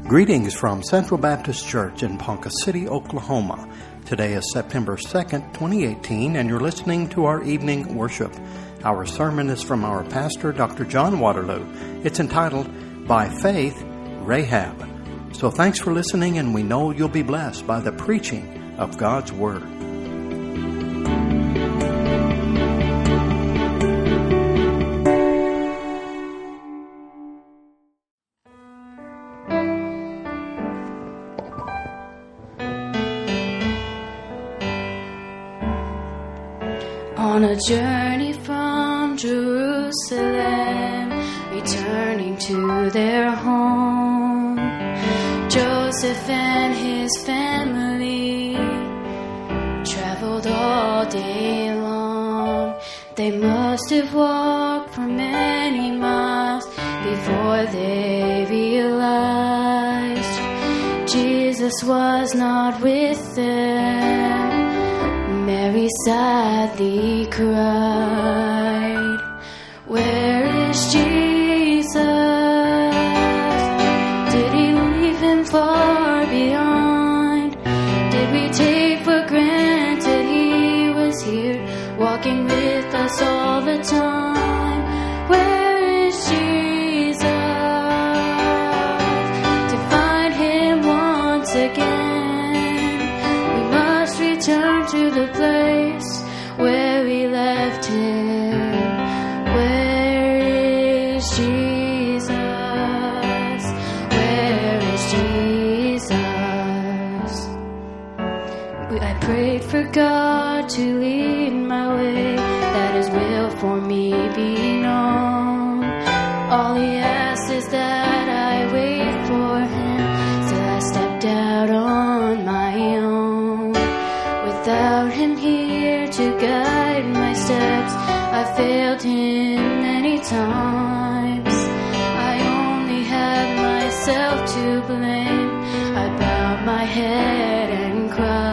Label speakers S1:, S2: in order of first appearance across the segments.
S1: Greetings from Central Baptist Church in Ponca City, Oklahoma. Today is September 2nd, 2018, and you're listening to our evening worship. Our sermon is from our pastor, Dr. John Waterloo. It's entitled, By Faith, Rahab. So thanks for listening, and we know you'll be blessed by the preaching of God's Word.
S2: On a journey from Jerusalem, returning to their home, Joseph and his family traveled all day long. They must have walked for many miles before they realized Jesus was not with them. Mary sadly cried, "Where is Jesus? Did he leave him far behind? Did we take for granted he was here, walking with us all the time? Where is Jesus? To find him once again, we must return to the place where we left him. Where is Jesus? Where is Jesus? I prayed for God to lead my way, that his will for me be known. All he asks is that I wait for him, so I stepped out on my own. Without him here to guide my steps, I failed him many times. I only had myself to blame. I bowed my head and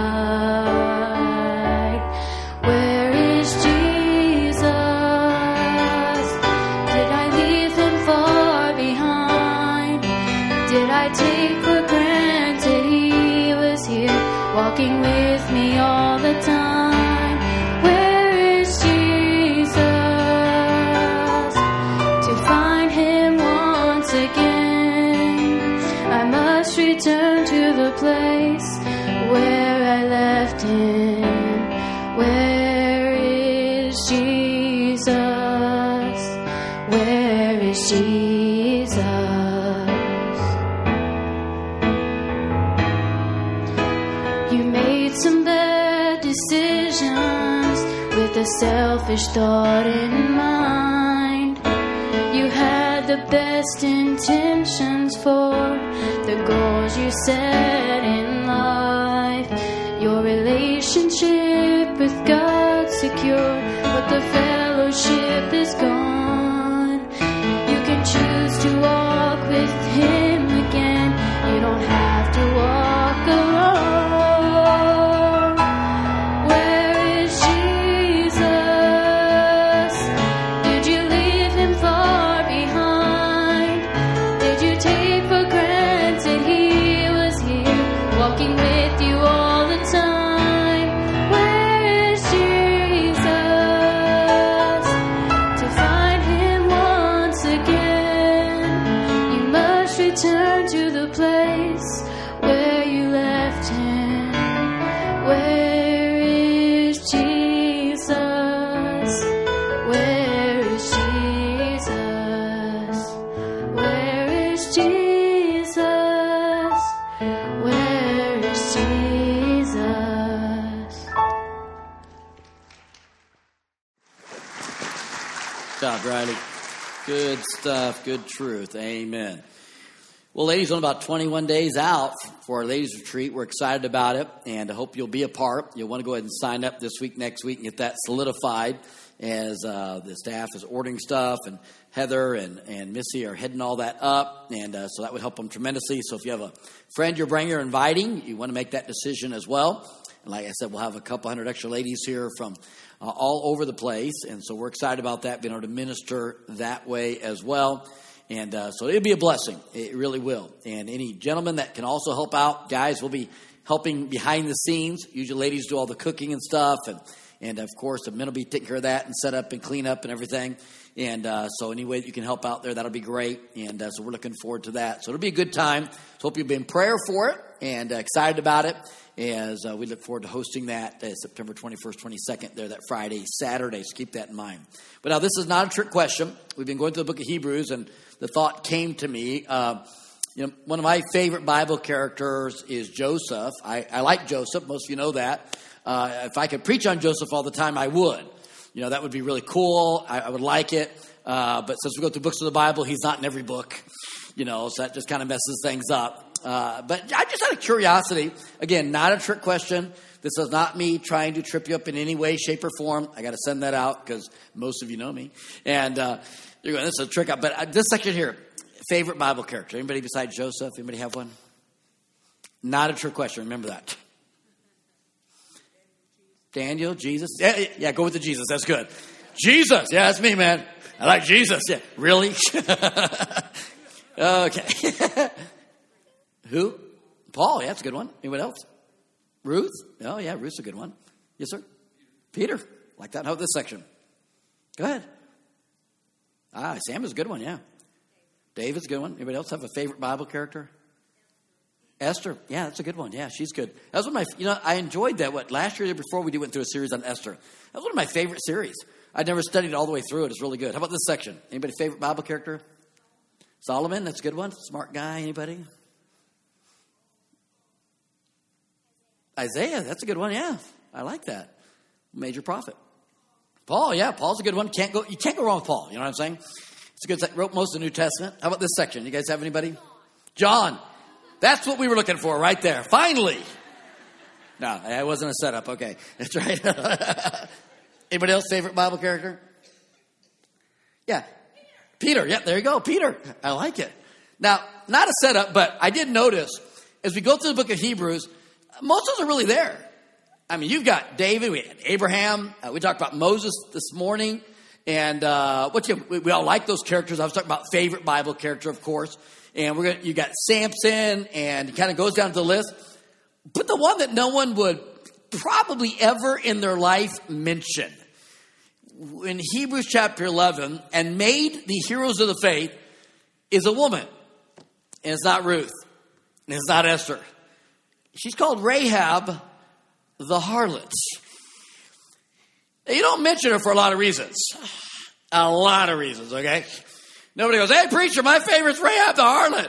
S2: cried, "Where is Jesus? Did I leave him far behind? Did I take for granted he was here, walking with me all the time? Where is Jesus? To find him once again, I must return to the place where I left him. Where is Jesus? Where is Jesus?" You made some bad decisions with a selfish thought in mind. You had the best intentions for the goals you set in life. Your relationship with God secure, but the fellowship is gone. You can choose to walk with him again. You don't have to walk alone. Where is Jesus? Did you leave him far behind? Did you take for granted he was here, walking with you all the time? Where is Jesus? To find him once again, you must return to the place where you left him. Where is Jesus? Where is Jesus? Where is Jesus? Where is Jesus?
S3: Good job, Riley. Good stuff, good truth. Amen. Well, ladies, only about 21 days out for our ladies retreat. We're excited about it, and I hope you'll be a part. You'll want to go ahead and sign up this week, next week, and get that solidified as the staff is ordering stuff, and Heather and Missy are heading all that up, and so that would help them tremendously. So if you have a friend you're bringing or inviting, you want to make that decision as well. And like I said, we'll have a couple hundred extra ladies here from all over the place, and so we're excited about that, being able to minister that way as well. And so it'll be a blessing. It really will. And any gentlemen that can also help out, guys will be helping behind the scenes. Usually ladies do all the cooking and stuff. And of course, the men will be taking care of that and set up and clean up and everything. And so any way that you can help out there, that'll be great. And so we're looking forward to that. So it'll be a good time. So hope you'll be in prayer for it and excited about it as we look forward to hosting that September 21st, 22nd there, that Friday, Saturday. So keep that in mind. But now this is not a trick question. We've been going through the book of Hebrews, and the thought came to me. One of my favorite Bible characters is Joseph. I like Joseph. Most of you know that. If I could preach on Joseph all the time, I would. That would be really cool. I would like it. But since we go through books of the Bible, he's not in every book. So that just kind of messes things up. But I just had a curiosity. Again, not a trick question. This is not me trying to trip you up in any way, shape, or form. I got to send that out because most of you know me. And you're going, this is a trick. But this section here, favorite Bible character. Anybody besides Joseph? Anybody have one? Not a trick question. Remember that. Daniel, Jesus. Yeah, go with the Jesus. That's good. Jesus. Yeah, that's me, man. I like Jesus. Yeah. Really? Okay. Who? Paul. Yeah, that's a good one. Anyone else? Ruth? Oh, yeah, Ruth's a good one. Yes, sir. Peter. Like that. How about this section? Go ahead. Sam is a good one, yeah. David's a good one. Anybody else have a favorite Bible character? Esther. Yeah, that's a good one. Yeah, she's good. That was one of my, I enjoyed that. Last year or before we went through a series on Esther. That was one of my favorite series. I'd never studied it all the way through it. It's really good. How about this section? Anybody favorite Bible character? Solomon. That's a good one. Smart guy. Anybody? Isaiah. That's a good one. Yeah, I like that. Major prophet. Paul. Yeah, Paul's a good one. You can't go wrong with Paul. You know what I'm saying? It's a good. Wrote most of the New Testament. How about this section? You guys have anybody? John. That's what we were looking for right there. Finally. No, it wasn't a setup. Okay. That's right. Anybody else favorite Bible character? Yeah. Peter. Yeah, there you go. Peter. I like it. Now, not a setup, but I did notice as we go through the book of Hebrews, most of us are really there. I mean, you've got David, we had Abraham. We talked about Moses this morning. And we all like those characters. I was talking about favorite Bible character, of course. And you got Samson, and it kind of goes down to the list. But the one that no one would probably ever in their life mention in Hebrews chapter 11 and made the heroes of the faith is a woman. And it's not Ruth. And it's not Esther. She's called Rahab the harlot. You don't mention her for a lot of reasons. A lot of reasons, okay? Nobody goes, hey, preacher, my favorite's Rahab the harlot.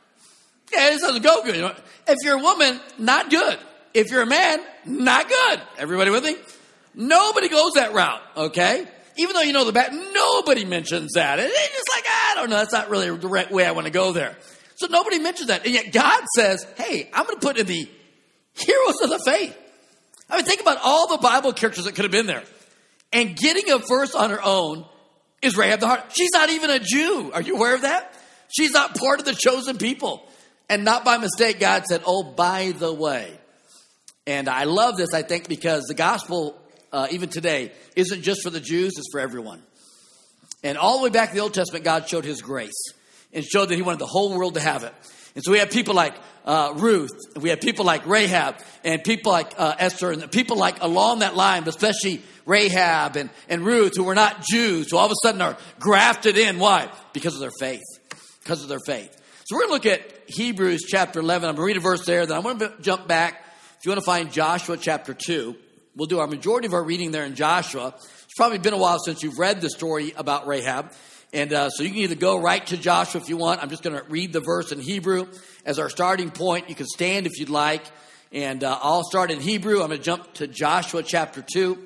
S3: Yeah, this doesn't go good. If you're a woman, not good. If you're a man, not good. Everybody with me? Nobody goes that route, okay? Even though you know the back, nobody mentions that. And it's just like, I don't know, that's not really the right way I want to go there. So nobody mentions that. And yet God says, hey, I'm going to put in the heroes of the faith. I mean, think about all the Bible characters that could have been there. And getting a verse on her own is Rahab the harlot. She's not even a Jew. Are you aware of that? She's not part of the chosen people. And not by mistake, God said, oh, by the way. And I love this, I think, because the gospel, even today, isn't just for the Jews, it's for everyone. And all the way back to the Old Testament, God showed his grace and showed that he wanted the whole world to have it. And so we have people like Ruth, and we have people like Rahab, and people like Esther, and people like along that line, but especially Rahab and Ruth, who were not Jews, who all of a sudden are grafted in. Why? Because of their faith. Because of their faith. So we're going to look at Hebrews chapter 11. I'm going to read a verse there. Then I'm going to jump back. If you want to find Joshua chapter 2, we'll do our majority of our reading there in Joshua. It's probably been a while since you've read the story about Rahab. And so you can either go right to Joshua if you want. I'm just going to read the verse in Hebrew as our starting point. You can stand if you'd like. And I'll start in Hebrew. I'm going to jump to Joshua chapter 2.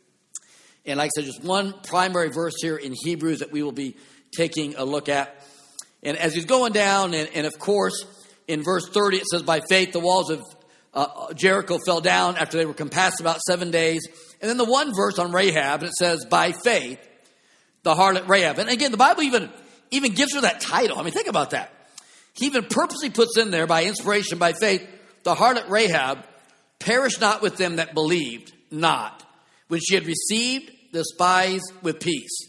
S3: And like I said, just one primary verse here in Hebrews that we will be taking a look at. And as he's going down, and of course, in verse 30, it says, by faith, the walls of Jericho fell down after they were compassed about 7 days. And then the one verse on Rahab, and it says, by faith, the harlot Rahab. And again, the Bible even gives her that title. I mean, think about that. He even purposely puts in there, by inspiration, by faith, the harlot Rahab perished not with them that believed not, when she had received the spies with peace.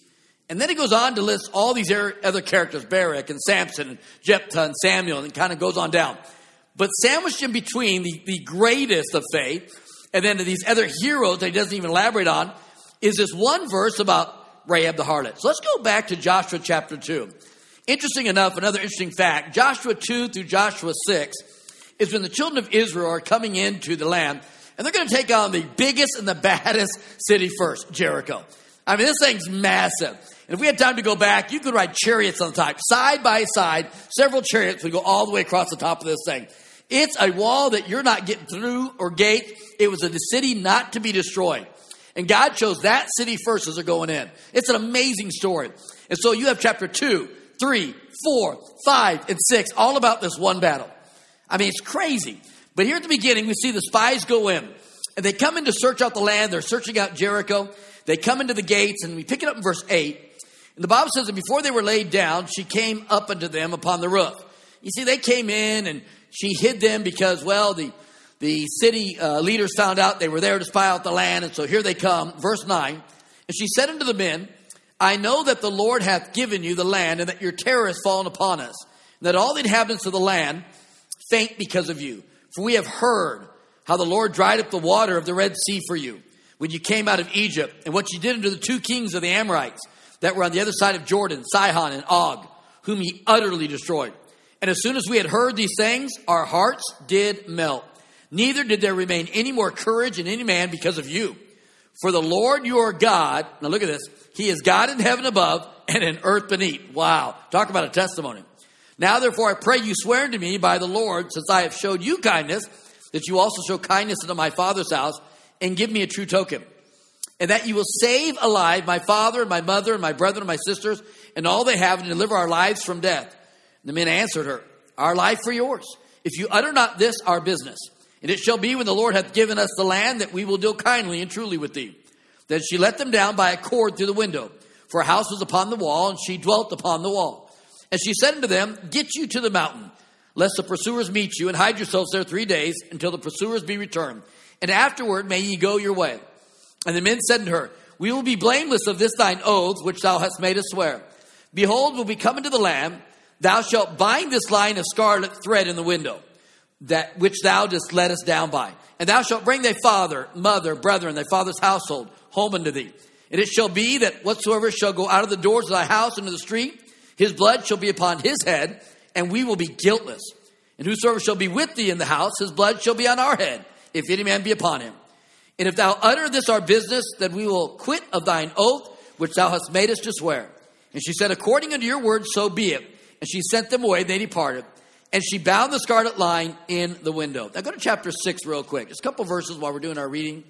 S3: And then he goes on to list all these other characters, Barak and Samson and Jephthah and Samuel, and it kind of goes on down. But sandwiched in between the greatest of faith and then these other heroes that he doesn't even elaborate on is this one verse about Rahab the harlot. So let's go back to Joshua chapter 2. Interesting enough, another interesting fact, Joshua 2 through Joshua 6 is when the children of Israel are coming into the land, and they're going to take on the biggest and the baddest city first, Jericho. I mean, this thing's massive. And if we had time to go back, you could ride chariots on the top. Side by side, several chariots would go all the way across the top of this thing. It's a wall that you're not getting through or gate. It was a city not to be destroyed. And God chose that city first as they're going in. It's an amazing story. And so you have chapter 2, 3, 4, 5, and 6, all about this one battle. I mean, it's crazy. But here at the beginning, we see the spies go in. And they come in to search out the land. They're searching out Jericho. They come into the gates, and we pick it up in verse 8. And the Bible says that before they were laid down, she came up unto them upon the roof. You see, they came in, and she hid them because, well, the city leaders found out they were there to spy out the land. And so here they come. Verse 9. And she said unto the men, I know that the Lord hath given you the land, and that your terror has fallen upon us, and that all the inhabitants of the land faint because of you. For we have heard how the Lord dried up the water of the Red Sea for you when you came out of Egypt, and what you did unto the two kings of the Amorites that were on the other side of Jordan, Sihon and Og, whom ye utterly destroyed. And as soon as we had heard these things, our hearts did melt. Neither did there remain any more courage in any man because of you. For the Lord your God, now look at this, he is God in heaven above and in earth beneath. Wow, talk about a testimony. Now therefore I pray you swear unto me by the Lord, since I have showed you kindness, that you also show kindness unto my father's house, and give me a true token. And that you will save alive my father and my mother and my brethren and my sisters and all they have, and deliver our lives from death. And the men answered her, our life for yours. If you utter not this, our business. And it shall be when the Lord hath given us the land, that we will deal kindly and truly with thee. Then she let them down by a cord through the window, for a house was upon the wall, and she dwelt upon the wall. And she said unto them, get you to the mountain, lest the pursuers meet you, and hide yourselves there 3 days, until the pursuers be returned. And afterward may ye go your way. And the men said unto her, we will be blameless of this thine oath, which thou hast made us swear. Behold, when we come into the land, thou shalt bind this line of scarlet thread in the window, that which thou didst let us down by. And thou shalt bring thy father, mother, brethren, thy father's household home unto thee. And it shall be that whatsoever shall go out of the doors of thy house into the street, his blood shall be upon his head, and we will be guiltless. And whosoever shall be with thee in the house, his blood shall be on our head, if any man be upon him. And if thou utter this our business, then we will quit of thine oath, which thou hast made us to swear. And she said, according unto your word, so be it. And she sent them away, they departed. And she bound the scarlet line in the window. Now go to chapter 6 real quick. Just a couple verses while we're doing our reading.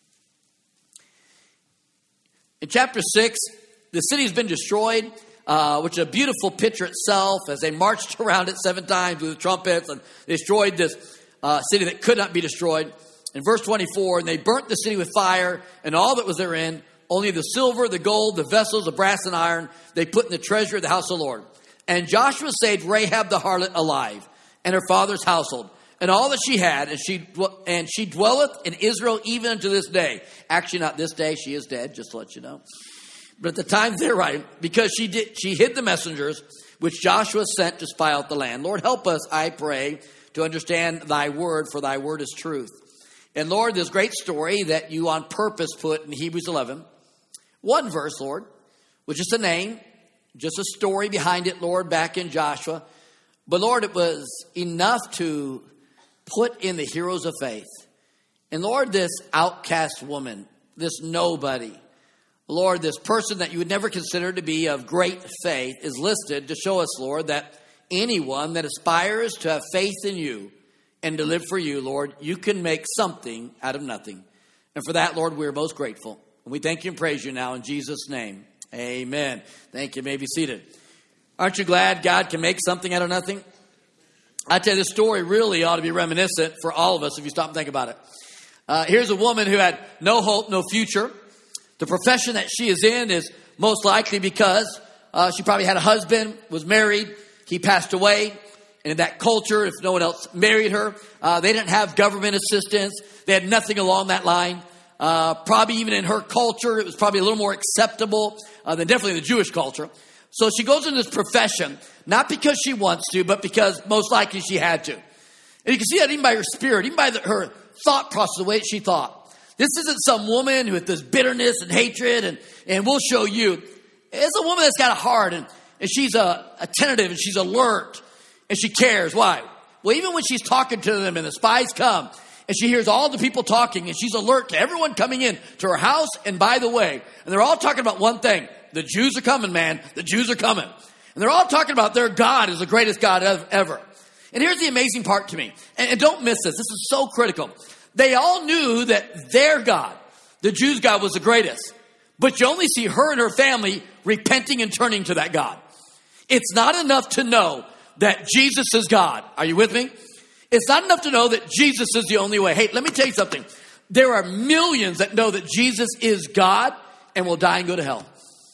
S3: In chapter 6, the city has been destroyed, which is a beautiful picture itself, as they marched around it 7 times with trumpets and destroyed this city that could not be destroyed. In verse 24, and they burnt the city with fire and all that was therein, only the silver, the gold, the vessels, the brass and iron, they put in the treasury of the house of the Lord. And Joshua saved Rahab the harlot alive, and her father's household, and all that she had, and she dwelleth in Israel even unto this day. Actually, not this day, she is dead, just to let you know. But at the time they're right, because she hid the messengers which Joshua sent to spy out the land. Lord, help us, I pray, to understand thy word, for thy word is truth. And Lord, this great story that you on purpose put in Hebrews 11, one verse, Lord, with just a name, just a story behind it, Lord, back in Joshua. But Lord, it was enough to put in the heroes of faith. And Lord, this outcast woman, this nobody, Lord, this person that you would never consider to be of great faith is listed to show us, Lord, that anyone that aspires to have faith in you and to live for you, Lord, you can make something out of nothing. And for that, Lord, we are most grateful. And we thank you and praise you now in Jesus' name. Amen. Thank you. You may be seated. Aren't you glad God can make something out of nothing? I tell you, this story really ought to be reminiscent for all of us if you stop and think about it. Here's a woman who had no hope, no future. The profession that she is in is most likely because she probably had a husband, was married, he passed away. And in that culture, if no one else married her, they didn't have government assistance. They had nothing along that line. Probably even in her culture, it was probably a little more acceptable than definitely the Jewish culture. So she goes into this profession, not because she wants to, but because most likely she had to. And you can see that even by her spirit, even by her thought process, the way she thought. This isn't some woman with this bitterness and hatred, and we'll show you. It's a woman that's got a heart, and she's attentive, and she's alert, and she cares. Why? Well, even when she's talking to them, and the spies come, and she hears all the people talking, and she's alert to everyone coming in to her house, and by the way, and they're all talking about one thing. The Jews are coming, man. The Jews are coming. And they're all talking about their God is the greatest God ever. And here's the amazing part to me. And don't miss this. This is so critical. They all knew that their God, the Jews' God, was the greatest. But you only see her and her family repenting and turning to that God. It's not enough to know that Jesus is God. Are you with me? It's not enough to know that Jesus is the only way. Hey, let me tell you something. There are millions that know that Jesus is God and will die and go to hell.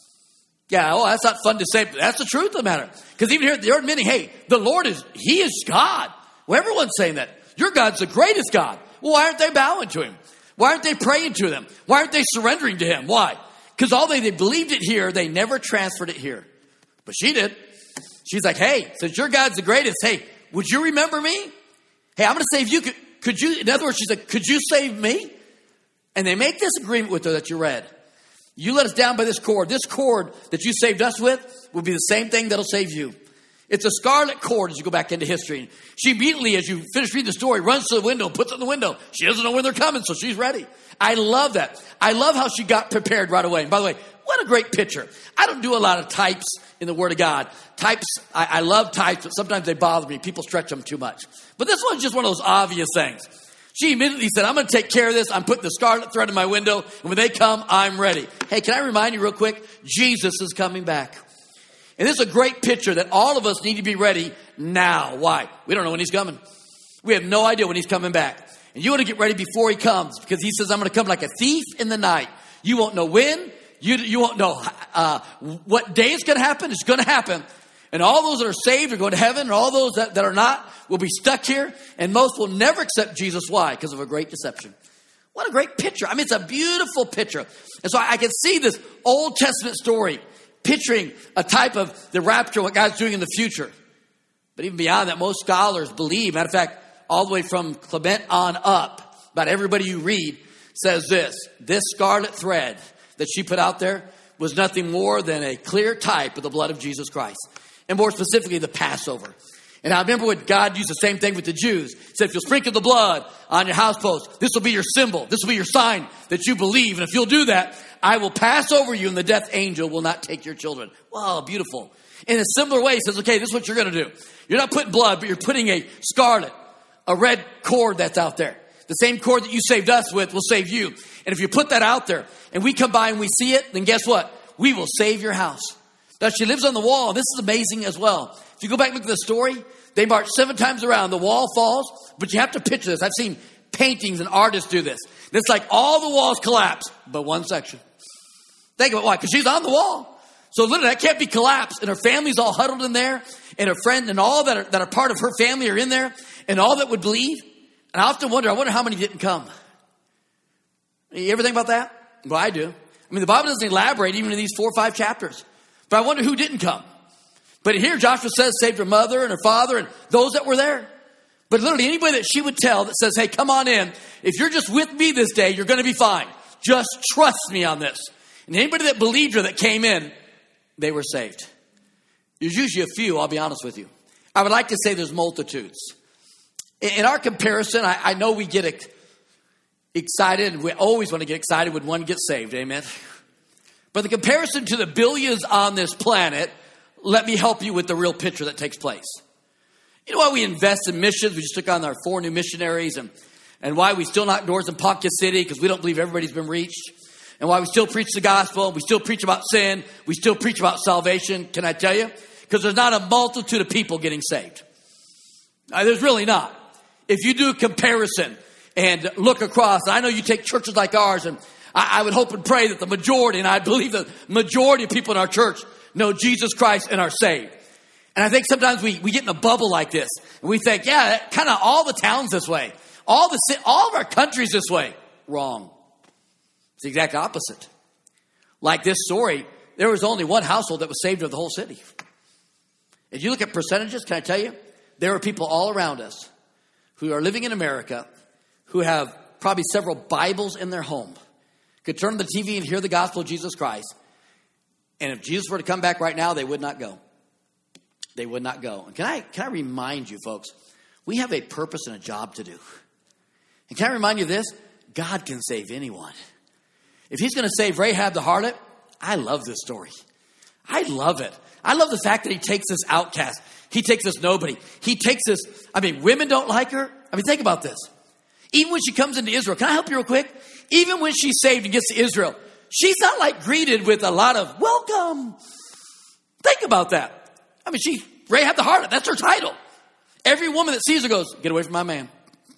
S3: Yeah, oh, that's not fun to say, but that's the truth of the matter. Because even here, they're admitting, hey, the Lord He is God. Well, everyone's saying that. Your God's the greatest God. Well, why aren't they bowing to Him? Why aren't they praying to Him? Why aren't they surrendering to Him? Why? Because they believed it here, they never transferred it here. But she did. She's like, hey, since your God's the greatest, hey, would you remember me? Hey, I'm going to save you. Could you, in other words, she's like, could you save me? And they make this agreement with her that you read. You let us down by this cord. This cord that you saved us with will be the same thing that'll save you. It's a scarlet cord as you go back into history. She immediately, as you finish reading the story, runs to the window and puts it in the window. She doesn't know when they're coming, so she's ready. I love that. I love how she got prepared right away. And by the way, what a great picture. I don't do a lot of types in the Word of God. Types, I love types, but sometimes they bother me. People stretch them too much. But this one's just one of those obvious things. She immediately said, I'm going to take care of this. I'm putting the scarlet thread in my window. And when they come, I'm ready. Hey, can I remind you real quick? Jesus is coming back. And this is a great picture that all of us need to be ready now. Why? We don't know when He's coming. We have no idea when He's coming back. And you want to get ready before He comes, because He says, I'm going to come like a thief in the night. You won't know when. You won't know what day it's going to happen. It's going to happen. And all those that are saved are going to heaven. And all those that are not will be stuck here. And most will never accept Jesus. Why? Because of a great deception. What a great picture. I mean, it's a beautiful picture. And so I can see this Old Testament story picturing a type of the rapture, what God's doing in the future. But even beyond that, most scholars believe, matter of fact, all the way from Clement on up, about everybody you read says this scarlet thread that she put out there was nothing more than a clear type of the blood of Jesus Christ. And more specifically, the Passover. And I remember when God used the same thing with the Jews. He said, if you'll sprinkle the blood on your house post, this will be your symbol. This will be your sign that you believe. And if you'll do that, I will pass over you and the death angel will not take your children. Wow, beautiful. In a similar way, he says, okay, this is what you're going to do. You're not putting blood, but you're putting a scarlet, a red cord that's out there. The same cord that you saved us with will save you. And if you put that out there and we come by and we see it, then guess what? We will save your house. Now, she lives on the wall. This is amazing as well. If you go back and look at the story, they march 7 times around. The wall falls, but you have to picture this. I've seen paintings and artists do this. And it's like all the walls collapse, but one section. Think about why. Because she's on the wall. So literally that can't be collapsed. And her family's all huddled in there. And her friend and all that are part of her family are in there. And all that would believe. And I often wonder how many didn't come. You ever think about that? Well, I do. I mean, the Bible doesn't elaborate even in these 4 or 5 chapters. But I wonder who didn't come. But here Joshua says saved her mother and her father and those that were there. But literally anybody that she would tell that says, hey, come on in. If you're just with me this day, you're going to be fine. Just trust me on this. And anybody that believed her that came in, they were saved. There's usually a few, I'll be honest with you. I would like to say there's multitudes. In our comparison, I know we get excited. We always want to get excited when one gets saved. Amen. But the comparison to the billions on this planet, let me help you with the real picture that takes place. You know why we invest in missions? We just took on our 4 new missionaries. And why we still knock doors in Ponca City, because we don't believe everybody's been reached. And why we still preach the gospel. We still preach about sin. We still preach about salvation. Can I tell you? Because there's not a multitude of people getting saved. There's really not. If you do a comparison and look across, and I know you take churches like ours, and I would hope and pray that the majority, and I believe the majority of people in our church know Jesus Christ and are saved. And I think sometimes we get in a bubble like this. And we think, yeah, kind of all the towns this way. All of our countries this way. Wrong. It's the exact opposite. Like this story, there was only one household that was saved of the whole city. If you look at percentages, can I tell you? There are people all around us who are living in America who have probably several Bibles in their home, could turn on the TV and hear the gospel of Jesus Christ. And if Jesus were to come back right now, they would not go. They would not go. And can I remind you, folks, we have a purpose and a job to do. And can I remind you of this? God can save anyone. If he's going to save Rahab the harlot, I love this story. I love it. I love the fact that he takes this outcast. He takes this nobody. He takes this, women don't like her. Think about this. Even when she comes into Israel, can I help you real quick? Even when she's saved and gets to Israel, she's not like greeted with a lot of welcome. Think about that. She Rahab the harlot. That's her title. Every woman that sees her goes, get away from my man.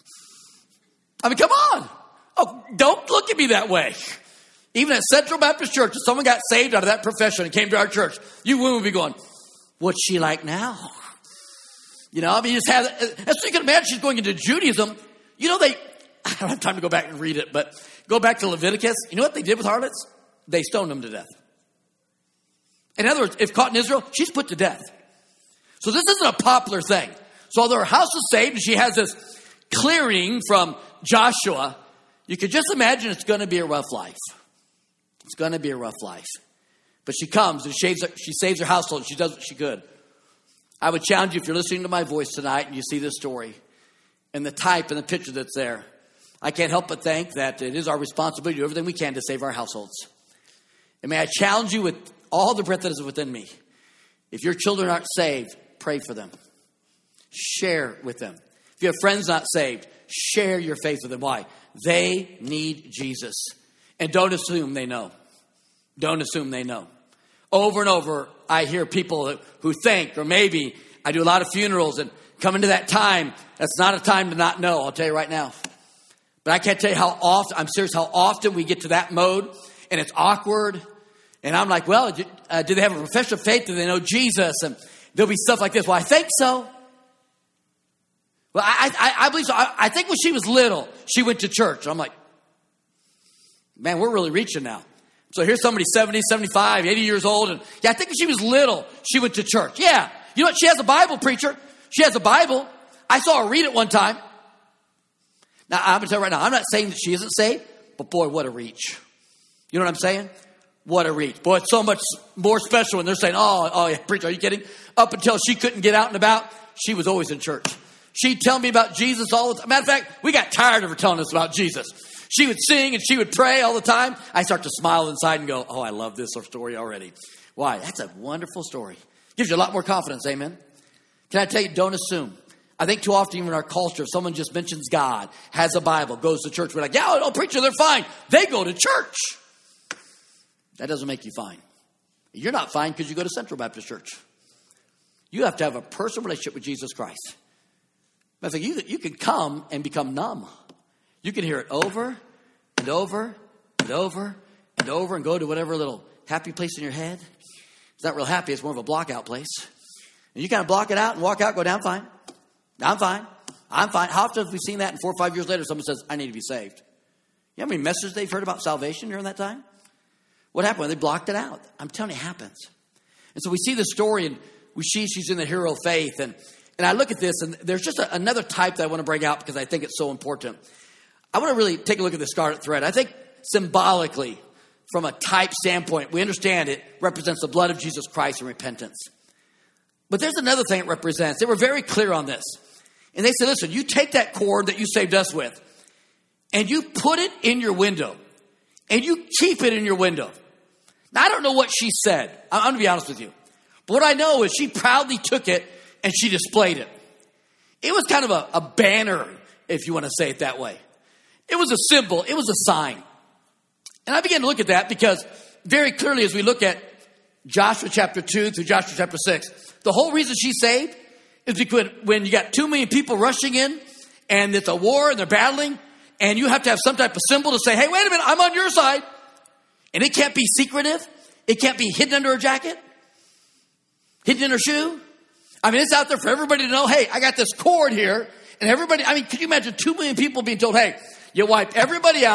S3: Come on. Oh, don't look at me that way. Even at Central Baptist Church, if someone got saved out of that profession and came to our church, you women would be going, what's she like now? You just have, that's what you can imagine. She's going into Judaism. I don't have time to go back and read it, but go back to Leviticus. You know what they did with harlots? They stoned them to death. In other words, if caught in Israel, she's put to death. So this isn't a popular thing. So although her house is saved and she has this clearing from Joshua, you could just imagine it's going to be a rough life. It's going to be a rough life. But she comes and she saves her household. She does what she could. I would challenge you, if you're listening to my voice tonight and you see this story and the type and the picture that's there, I can't help but think that it is our responsibility to do everything we can to save our households. And may I challenge you with all the breath that is within me. If your children aren't saved, pray for them. Share with them. If you have friends not saved, share your faith with them. Why? They need Jesus. And don't assume they know. Don't assume they know. Over and over, I hear people who think, or maybe I do a lot of funerals and come into that time. That's not a time to not know. I'll tell you right now. But I can't tell you how often, I'm serious, how often we get to that mode and it's awkward. And I'm like, well, do they have a profession of faith? Do they know Jesus? And there'll be stuff like this. Well, I think so. Well, I believe so. I think when she was little, she went to church. I'm like, man, we're really reaching now. So here's somebody 70, 75, 80 years old. And yeah, I think when she was little, she went to church. Yeah. You know what? She has a Bible, preacher. She has a Bible. I saw her read it one time. Now, I'm going to tell you right now, I'm not saying that she isn't saved, but boy, what a reach. You know what I'm saying? What a reach. Boy, it's so much more special when they're saying, oh yeah, preacher, are you kidding? Up until she couldn't get out and about, she was always in church. She'd tell me about Jesus all the time. Matter of fact, we got tired of her telling us about Jesus. She would sing and she would pray all the time. I start to smile inside and go, oh, I love this story already. Why? That's a wonderful story. Gives you a lot more confidence, amen? Can I tell you, don't assume. I think too often even in our culture, if someone just mentions God, has a Bible, goes to church, we're like, yeah, no, preacher, they're fine. They go to church. That doesn't make you fine. You're not fine because you go to Central Baptist Church. You have to have a personal relationship with Jesus Christ. I think you can come and become numb. You can hear it over and over and over and over and go to whatever little happy place in your head. It's not real happy. It's more of a block out place. And you kind of block it out and walk out, go down fine. I'm fine. I'm fine. How often have we seen that and 4 or 5 years later someone says, I need to be saved? You know how many messages they've heard about salvation during that time? What happened when they blocked it out? I'm telling you, it happens. And so we see the story and she's in the hero of faith. And I look at this and there's just another type that I want to bring out because I think it's so important. I want to really take a look at the scarlet thread. I think symbolically, from a type standpoint, we understand it represents the blood of Jesus Christ and repentance. But there's another thing it represents. They were very clear on this. And they said, listen, you take that cord that you saved us with and you put it in your window and you keep it in your window. Now, I don't know what she said. I'm going to be honest with you. But what I know is she proudly took it and she displayed it. It was kind of a banner, if you want to say it that way. It was a symbol. It was a sign. And I began to look at that because very clearly as we look at Joshua chapter 2 through Joshua chapter 6, the whole reason she's saved is because when you got 2 million people rushing in and it's a war and they're battling and you have to have some type of symbol to say, hey, wait a minute, I'm on your side. And it can't be secretive. It can't be hidden under her jacket, hidden in her shoe. It's out there for everybody to know, hey, I got this cord here. And everybody, could you imagine 2 million people being told, hey, you wipe everybody out,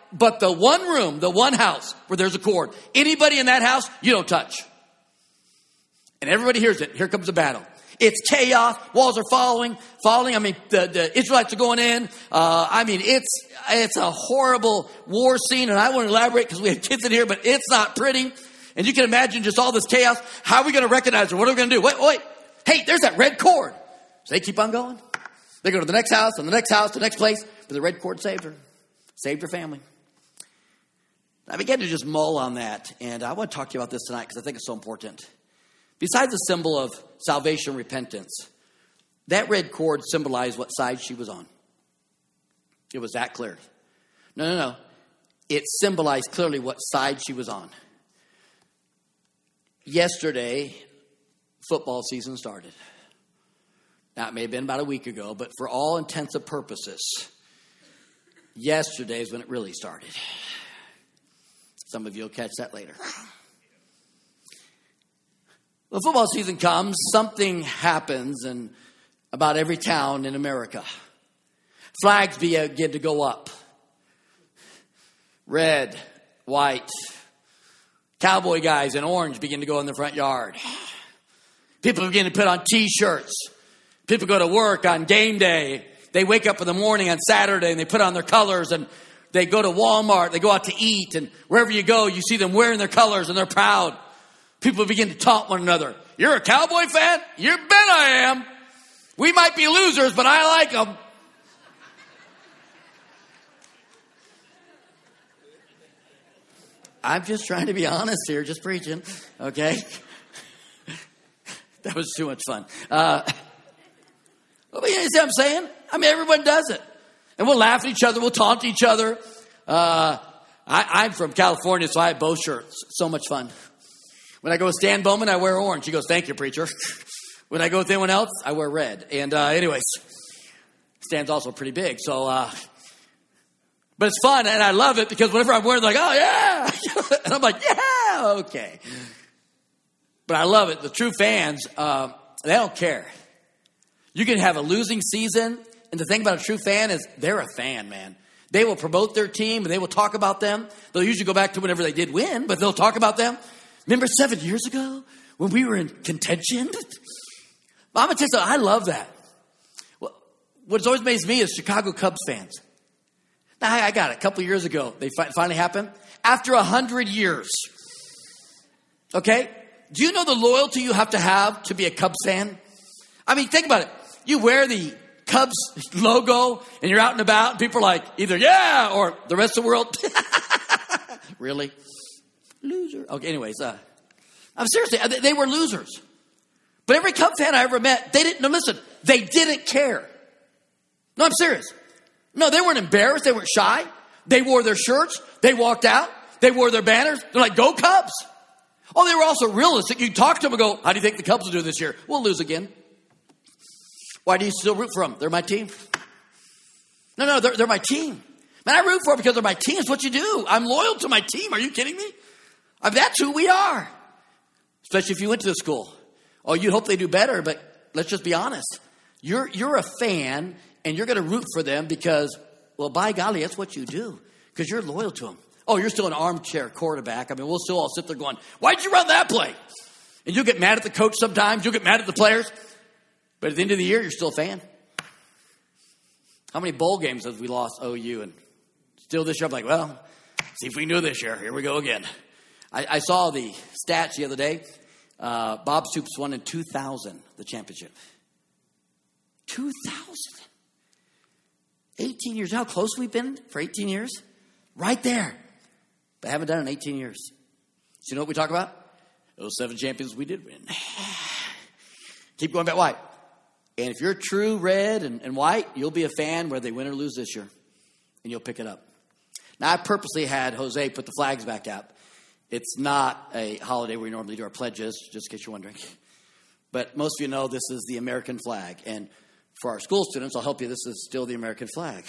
S3: but the one room, the one house where there's a cord, anybody in that house, you don't touch. And everybody hears it. Here comes the battle. It's chaos. Walls are falling. I mean, the Israelites are going in. It's a horrible war scene. And I won't elaborate because we have kids in here, but it's not pretty. And you can imagine just all this chaos. How are we going to recognize her? What are we going to do? Wait. Hey, there's that red cord. So they keep on going. They go to the next house, and the next house, the next place. But the red cord saved her. Saved her family. I began to just mull on that. And I want to talk to you about this tonight because I think it's so important. Besides the symbol of salvation, repentance, that red cord symbolized what side she was on. It was that clear. No. It symbolized clearly what side she was on. Yesterday, football season started. Now, it may have been about a week ago, but for all intents and purposes, yesterday is when it really started. Some of you will catch that later. When football season comes, something happens in about every town in America. Flags begin to go up. Red, white. Cowboy guys in orange begin to go in the front yard. People begin to put on T-shirts. People go to work on game day. They wake up in the morning on Saturday and they put on their colors and they go to Walmart. They go out to eat, and wherever you go, you see them wearing their colors and they're proud. People begin to taunt one another. You're a Cowboy fan? You bet I am. We might be losers, but I like them. I'm just trying to be honest here, just preaching, okay? That was too much fun. But you see what I'm saying? I mean, everyone does it. And we'll laugh at each other. We'll taunt each other. I'm from California, so I have both shirts. So much fun. When I go with Stan Bowman, I wear orange. He goes, thank you, preacher. When I go with anyone else, I wear red. And anyways, Stan's also pretty big. So, but it's fun, and I love it because whenever I'm wearing, they're like, oh, yeah. And I'm like, yeah, okay. But I love it. The true fans, they don't care. You can have a losing season, and the thing about a true fan is they're a fan, man. They will promote their team, and they will talk about them. They'll usually go back to whenever they did win, but they'll talk about them. Remember 7 years ago when we were in contention? I'm going to tell you something. I love that. What's always amazed me is Chicago Cubs fans. Now, I got it. A couple years ago, they finally happened. After 100 years. Okay? Do you know the loyalty you have to be a Cubs fan? I mean, think about it. You wear the Cubs logo and you're out and about and people are like either yeah or the rest of the world. Really? Loser. Okay, anyways, I'm seriously, they were losers. But every Cub fan I ever met, they didn't care. No, I'm serious. No, they weren't embarrassed. They weren't shy. They wore their shirts. They walked out. They wore their banners. They're like, go Cubs. Oh, they were also realistic. You talk to them and go, how do you think the Cubs will do this year? We'll lose again. Why do you still root for them? They're my team. No, they're my team. Man, I root for them because they're my team. It's what you do. I'm loyal to my team. Are you kidding me? I mean, that's who we are. Especially if you went to the school. Oh, you hope they do better, but let's just be honest. You're a fan, and you're going to root for them because, well, by golly, that's what you do. Because you're loyal to them. Oh, you're still an armchair quarterback. I mean, we'll still all sit there going, why'd you run that play? And you'll get mad at the coach sometimes. You'll get mad at the players. But at the end of the year, you're still a fan. How many bowl games have we lost OU? And still this year, I'm like, well, see if we can do it this year. Here we go again. I saw the stats the other day. Bob Stoops won in 2000, the championship. 2000. 18 years. How close we've been for 18 years? Right there. But I haven't done it in 18 years. So you know what we talk about? Those 7 champions we did win. Keep going back. Why? And if you're true red and white, you'll be a fan whether they win or lose this year. And you'll pick it up. Now, I purposely had Jose put the flags back up. It's not a holiday where we normally do our pledges, just in case you're wondering. But most of you know this is the American flag. And for our school students, I'll help you, this is still the American flag.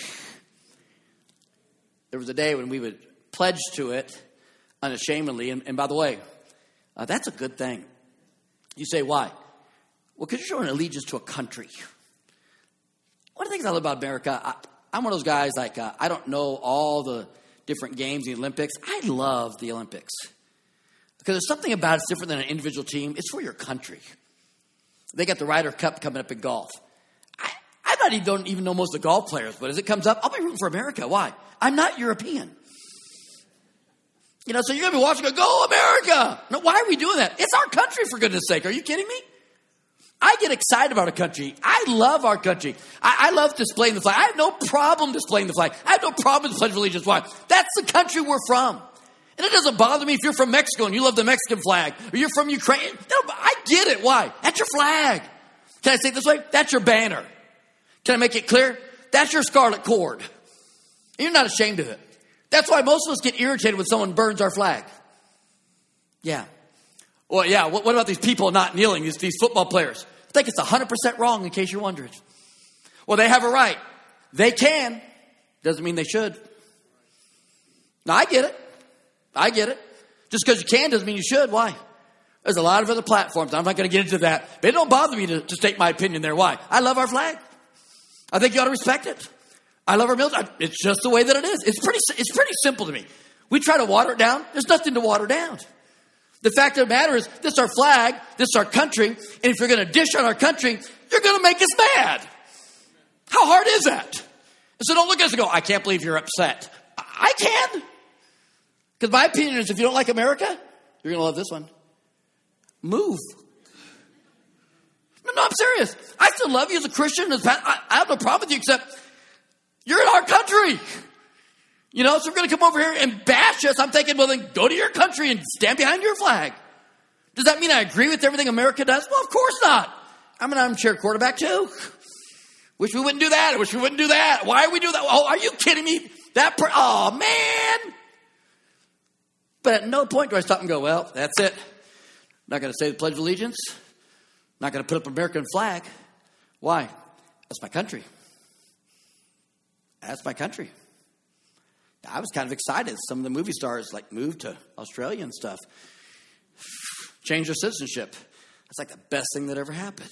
S3: There was a day when we would pledge to it unashamedly. And by the way, that's a good thing. You say, why? Well, because you're showing allegiance to a country. One of the things I love about America, I'm one of those guys like, I don't know all the different games, the Olympics. I love the Olympics because there's something about it's different than an individual team. It's for your country. They got the Ryder Cup coming up in golf. Don't even know most of the golf players, but as it comes up, I'll be rooting for America. Why? I'm not European. You know, so you're going to be watching go America. No, why are we doing that? It's our country, for goodness sake. Are you kidding me? I get excited about our country. I love our country. I love displaying the flag. I have no problem displaying the flag. I have no problem with the Pledge of Allegiance. Why? That's the country we're from. And it doesn't bother me if you're from Mexico and you love the Mexican flag, or you're from Ukraine. I get it. Why? That's your flag. Can I say it this way? That's your banner. Can I make it clear? That's your scarlet cord. And you're not ashamed of it. That's why most of us get irritated when someone burns our flag. Yeah. Well, yeah, what about these people not kneeling, these football players? I think it's 100% wrong, in case you're wondering. Well, they have a right. They can. Doesn't mean they should. Now, I get it. Just because you can doesn't mean you should. Why? There's a lot of other platforms. I'm not going to get into that. But it don't bother me to state my opinion there. Why? I love our flag. I think you ought to respect it. I love our military. It's just the way that it is. It's pretty simple to me. We try to water it down. There's nothing to water down. The fact of the matter is, this is our flag, this is our country, and if you're going to dish on our country, you're going to make us mad. How hard is that? And so don't look at us and go, I can't believe you're upset. I can. Because my opinion is, if you don't like America, you're going to love this one. Move. No, I'm serious. I still love you as a Christian. I have no problem with you, except you're in our country. You know, so we're going to come over here and bash us. I'm thinking, well, then go to your country and stand behind your flag. Does that mean I agree with everything America does? Well, of course not. I'm an armchair quarterback, too. Wish we wouldn't do that. I wish we wouldn't do that. Why are we doing that? Oh, are you kidding me? Oh, man. But at no point do I stop and go, well, that's it. I'm not going to say the Pledge of Allegiance. I'm not going to put up an American flag. Why? That's my country. That's my country. I was kind of excited. Some of the movie stars moved to Australia and stuff. Changed their citizenship. That's like the best thing that ever happened.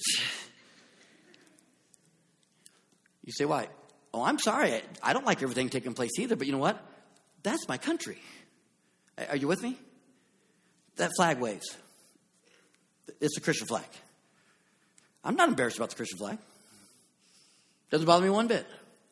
S3: You say, why? Oh, I'm sorry. I don't like everything taking place either. But you know what? That's my country. Are you with me? That flag waves. It's a Christian flag. I'm not embarrassed about the Christian flag. Doesn't bother me one bit.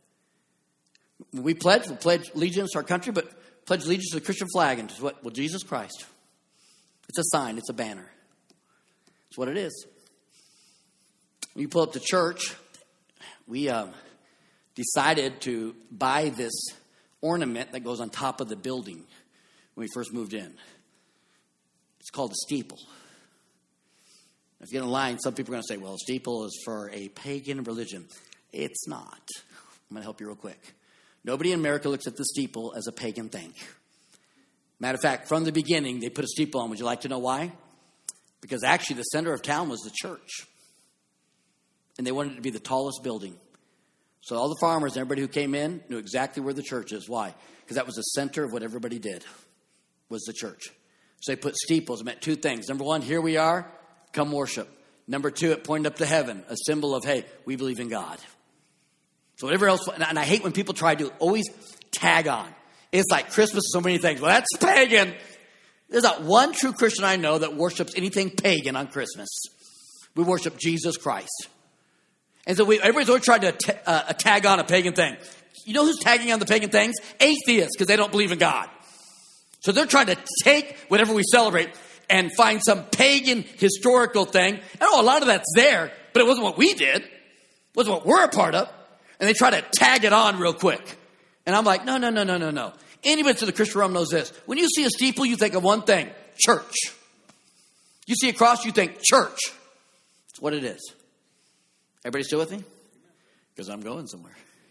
S3: We pledge allegiance to our country, but pledge allegiance to the Christian flag and to what? Well, Jesus Christ. It's a sign. It's a banner. It's what it is. When you pull up to church, we decided to buy this ornament that goes on top of the building when we first moved in. It's called a steeple. If you get in line, some people are going to say, well, a steeple is for a pagan religion. It's not. I'm going to help you real quick. Nobody in America looks at the steeple as a pagan thing. Matter of fact, from the beginning, they put a steeple on. Would you like to know why? Because actually the center of town was the church. And they wanted it to be the tallest building. So all the farmers and everybody who came in knew exactly where the church is. Why? Because that was the center of what everybody did, was the church. So they put steeples. It meant two things. Number one, here we are, come worship. Number two, it pointed up to heaven, a symbol of, hey, we believe in God. So whatever else, and I hate when people try to always tag on. It's like Christmas is so many things. Well, that's pagan. There's not one true Christian I know that worships anything pagan on Christmas. We worship Jesus Christ. And so everybody's always trying to tag on a pagan thing. You know who's tagging on the pagan things? Atheists, because they don't believe in God. So they're trying to take whatever we celebrate and find some pagan historical thing. And a lot of that's there, but it wasn't what we did. It wasn't what we're a part of. And they try to tag it on real quick. And I'm like, no. Anybody to the Christian realm knows this. When you see a steeple, you think of one thing, church. You see a cross, you think church. It's what it is. Everybody still with me? Because I'm going somewhere.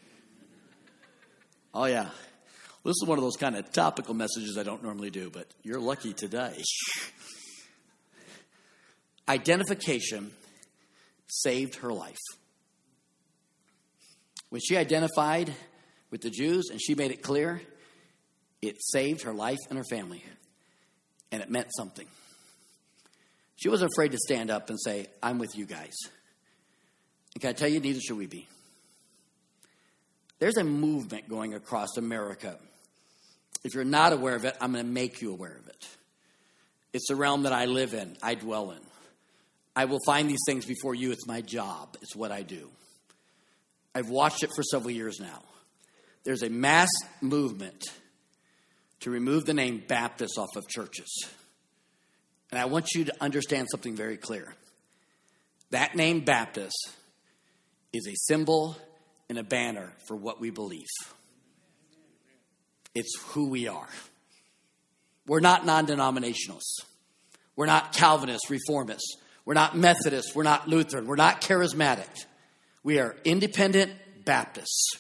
S3: Oh, yeah. This is one of those kind of topical messages I don't normally do, but you're lucky today. Identification saved her life. When she identified with the Jews and she made it clear, it saved her life and her family. And it meant something. She wasn't afraid to stand up and say, I'm with you guys. And can I tell you, neither should we be. There's a movement going across America. If you're not aware of it, I'm going to make you aware of it. It's the realm that I live in, I dwell in. I will find these things before you. It's my job. It's what I do. I've watched it for several years now. There's a mass movement to remove the name Baptist off of churches. And I want you to understand something very clear. That name Baptist is a symbol and a banner for what we believe. It's who we are. We're not non-denominationalists. We're not Calvinists, Reformists. We're not Methodists. We're not Lutheran. We're not charismatic. We are independent Baptists.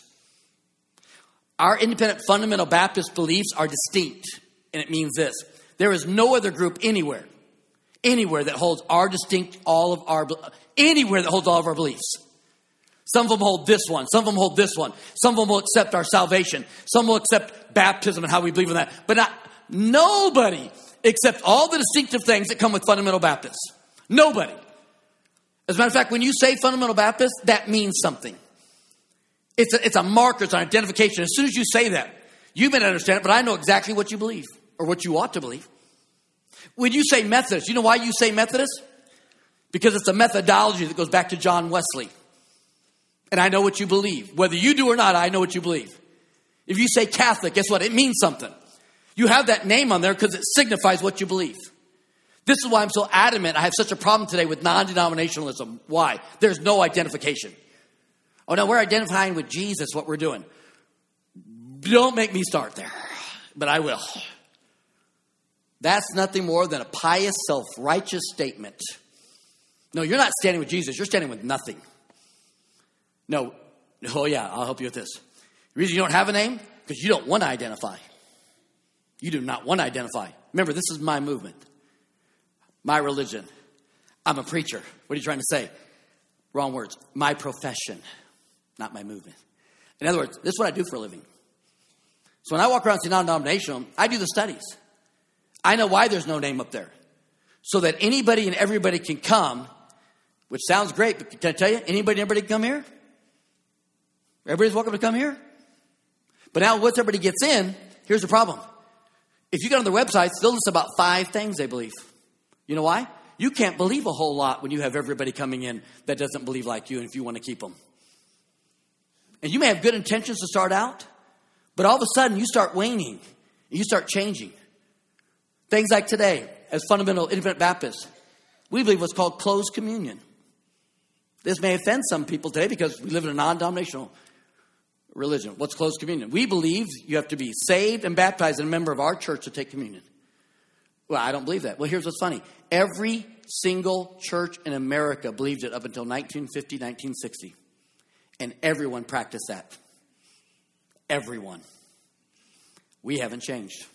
S3: Our independent fundamental Baptist beliefs are distinct. And it means this. There is no other group anywhere that holds our anywhere that holds all of our beliefs. Some of them hold this one. Some of them hold this one. Some of them will accept our salvation. Some will accept baptism and how we believe in that. But nobody accepts all the distinctive things that come with fundamental Baptists. Nobody. As a matter of fact, when you say fundamental Baptist, that means something. It's a marker, it's an identification. As soon as you say that, you may not understand it, but I know exactly what you believe or what you ought to believe. When you say Methodist, you know why you say Methodist? Because it's a methodology that goes back to John Wesley. And I know what you believe. Whether you do or not, I know what you believe. If you say Catholic, guess what? It means something. You have that name on there because it signifies what you believe. This is why I'm so adamant. I have such a problem today with non-denominationalism. Why? There's no identification. Oh, no, we're identifying with Jesus, what we're doing. Don't make me start there, but I will. That's nothing more than a pious, self-righteous statement. No, you're not standing with Jesus. You're standing with nothing. No. Oh, yeah, I'll help you with this. The reason you don't have a name? Because you don't want to identify. You do not want to identify. Remember, this is my movement. My religion. I'm a preacher. What are you trying to say? Wrong words. My profession, not my movement. In other words, this is what I do for a living. So when I walk around and say non-denominational, I do the studies. I know why there's no name up there. So that anybody and everybody can come, which sounds great, but can I tell you, anybody and everybody can come here? Everybody's welcome to come here? But now once everybody gets in, here's the problem. If you go on their websites, they'll list about 5 things they believe. You know why? You can't believe a whole lot when you have everybody coming in that doesn't believe like you and if you want to keep them. And you may have good intentions to start out, but all of a sudden you start waning. And you start changing. Things like today, as fundamental independent Baptists, we believe what's called closed communion. This may offend some people today because we live in a non-denominational religion. What's closed communion? We believe you have to be saved and baptized and a member of our church to take communion. Well, I don't believe that. Well, here's what's funny. Every single church in America believed it up until 1950, 1960. And everyone practiced that. Everyone. We haven't changed.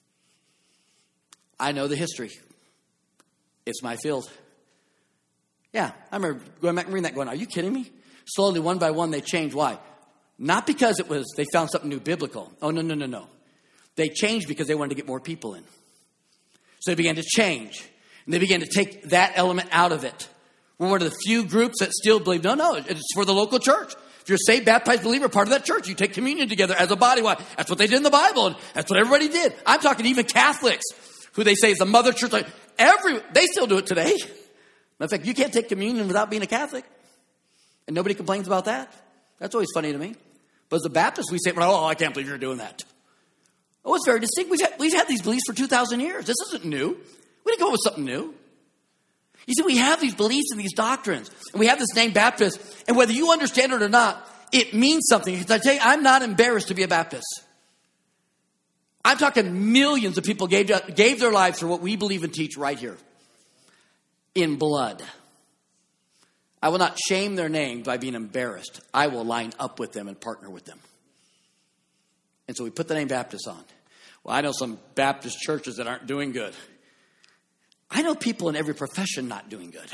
S3: I know the history. It's my field. Yeah, I remember going back and reading that going, are you kidding me? Slowly, one by one, they changed. Why? Not because they found something new biblical. Oh, no. They changed because they wanted to get more people in. So they began to change. And they began to take that element out of it. We're one of the few groups that still believe, no, it's for the local church. If you're a saved, baptized believer, part of that church, you take communion together as a body. Why? That's what they did in the Bible. And that's what everybody did. I'm talking even Catholics, who they say is the mother church. They still do it today. In fact, you can't take communion without being a Catholic. And nobody complains about that. That's always funny to me. But as a Baptist, we say, oh, I can't believe you're doing that. Oh, it's very distinct. We've had these beliefs for 2,000 years. This isn't new. We didn't come up with something new. You see, we have these beliefs and these doctrines. And we have this name Baptist. And whether you understand it or not, it means something. Because I tell you, I'm not embarrassed to be a Baptist. I'm talking millions of people gave their lives for what we believe and teach right here. In blood. I will not shame their name by being embarrassed. I will line up with them and partner with them. And so we put the name Baptist on. Well, I know some Baptist churches that aren't doing good. I know people in every profession not doing good.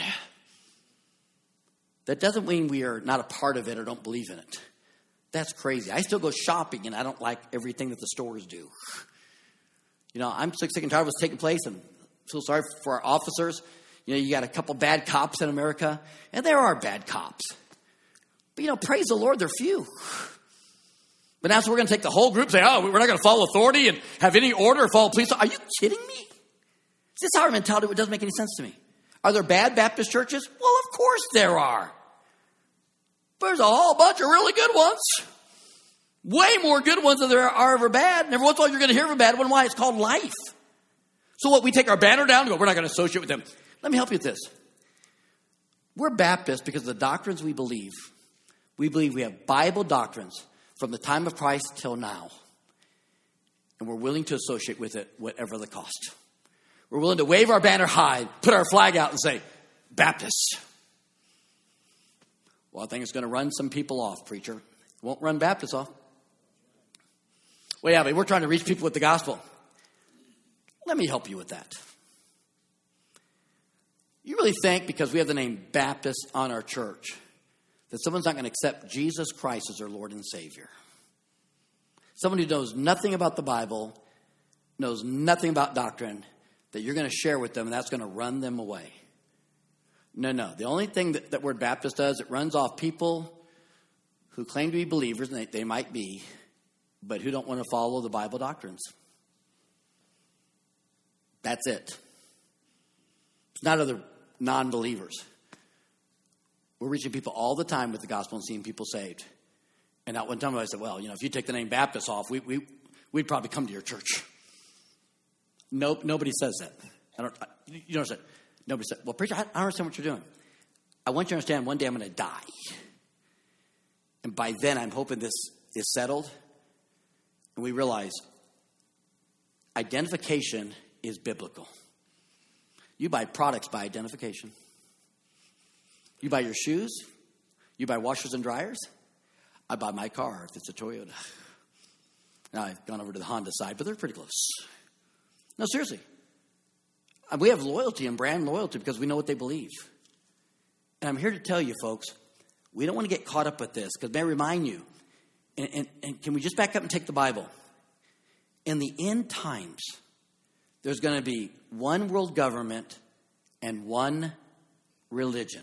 S3: That doesn't mean we are not a part of it or don't believe in it. That's crazy. I still go shopping and I don't like everything that the stores do. You know, I'm sick and tired of what's taking place and feel sorry for our officers. You know, you got a couple bad cops in America, and there are bad cops. But, you know, praise the Lord, they're few. But now so we're going to take the whole group and say, oh, we're not going to follow authority and have any order or follow police. Are you kidding me? This is our mentality. It doesn't make any sense to me. Are there bad Baptist churches? Well, of course there are. There's a whole bunch of really good ones. Way more good ones than there are ever bad. And every once in a while you're going to hear of a bad one. Why? It's called life. So what, we take our banner down and go, we're not going to associate with them. Let me help you with this. We're Baptists because of the doctrines we believe. We believe we have Bible doctrines from the time of Christ till now. And we're willing to associate with it, whatever the cost. We're willing to wave our banner high, put our flag out and say, Baptists. Well, I think it's going to run some people off, preacher. It won't run Baptists off. Well, yeah, but we're trying to reach people with the gospel. Let me help you with that. You really think because we have the name Baptist on our church that someone's not going to accept Jesus Christ as their Lord and Savior? Someone who knows nothing about the Bible, knows nothing about doctrine, that you're going to share with them, and that's going to run them away. No. The only thing that word Baptist does, it runs off people who claim to be believers, and they might be, but who don't want to follow the Bible doctrines. That's it. It's not other non-believers. We're reaching people all the time with the gospel and seeing people saved. And at one time I said, well, if you take the name Baptist off, we'd probably come to your church. Nope, nobody says that. You don't understand. Nobody said, well, preacher, I don't understand what you're doing. I want you to understand one day I'm going to die. And by then I'm hoping this is settled. And we realize identification is biblical. You buy products by identification. You buy your shoes. You buy washers and dryers. I buy my car if it's a Toyota. Now I've gone over to the Honda side, but they're pretty close. No, seriously. We have loyalty and brand loyalty because we know what they believe. And I'm here to tell you, folks, we don't want to get caught up with this because may I remind you, and can we just back up and take the Bible? In the end times, there's going to be one world government and one religion.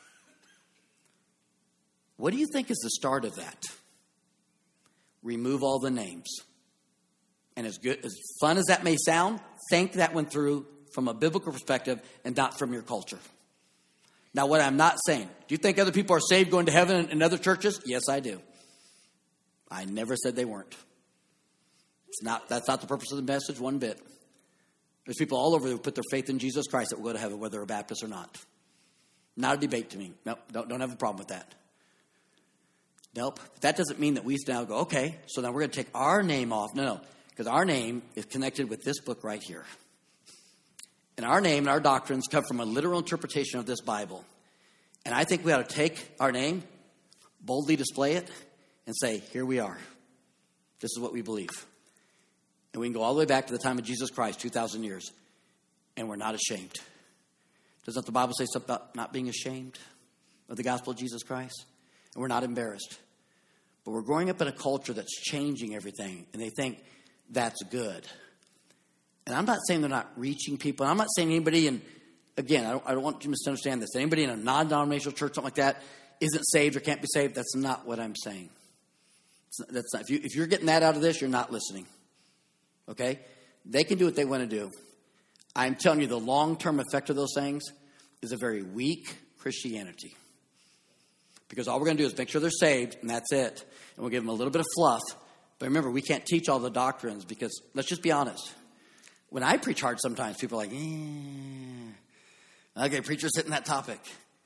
S3: What do you think is the start of that? Remove all the names. And as fun as that may sound, think that one through from a biblical perspective and not from your culture. Now, what I'm not saying, do you think other people are saved going to heaven in other churches? Yes, I do. I never said they weren't. That's not the purpose of the message one bit. There's people all over who put their faith in Jesus Christ that will go to heaven, whether they're Baptist or not. Not a debate to me. Nope, don't have a problem with that. Nope. That doesn't mean that we now go, okay, so now we're going to take our name off. No, because our name is connected with this book right here. And our name and our doctrines come from a literal interpretation of this Bible. And I think we ought to take our name, boldly display it, and say, here we are. This is what we believe. And we can go all the way back to the time of Jesus Christ, 2,000 years, and we're not ashamed. Doesn't the Bible say something about not being ashamed of the gospel of Jesus Christ? And we're not embarrassed. But we're growing up in a culture that's changing everything, and they think that's good. And I'm not saying they're not reaching people. I'm not saying anybody, and again, I don't want you to misunderstand this. Anybody in a non-denominational church, something like that, isn't saved or can't be saved. That's not what I'm saying. That's not. If you're getting that out of this, you're not listening. Okay? They can do what they want to do. I'm telling you, the long-term effect of those things is a very weak Christianity. Because all we're going to do is make sure they're saved, and that's it. And we'll give them a little bit of fluff. But remember, we can't teach all the doctrines because, let's just be honest. When I preach hard sometimes, people are like, okay, preacher's hitting that topic.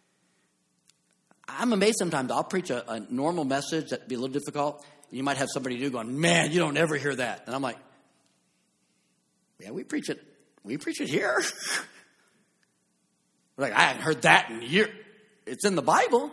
S3: I'm amazed sometimes. I'll preach a normal message that'd be a little difficult. And you might have somebody new going, man, you don't ever hear that. And I'm like, yeah, we preach it. We preach it here. We're like, I haven't heard that in years. It's in the Bible.